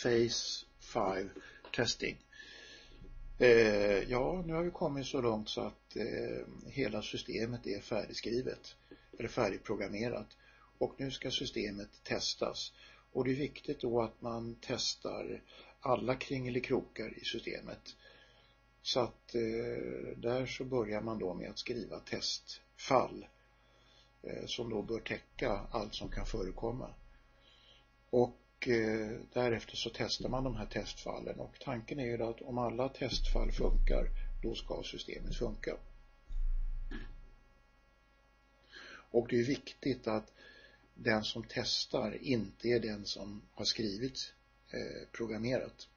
Phase 5 testing. Ja, nu har vi kommit så långt så att hela systemet är färdigskrivet eller färdigprogrammerat, och nu ska systemet testas. Och det är viktigt då att man testar alla kringelikrokar i systemet. Så att där så börjar man då med att skriva testfall som då bör täcka allt som kan förekomma. Och därefter så testar man de här testfallen, och tanken är ju att om alla testfall funkar, då ska systemet funka. Och det är viktigt att den som testar inte är den som har skrivit programmerat.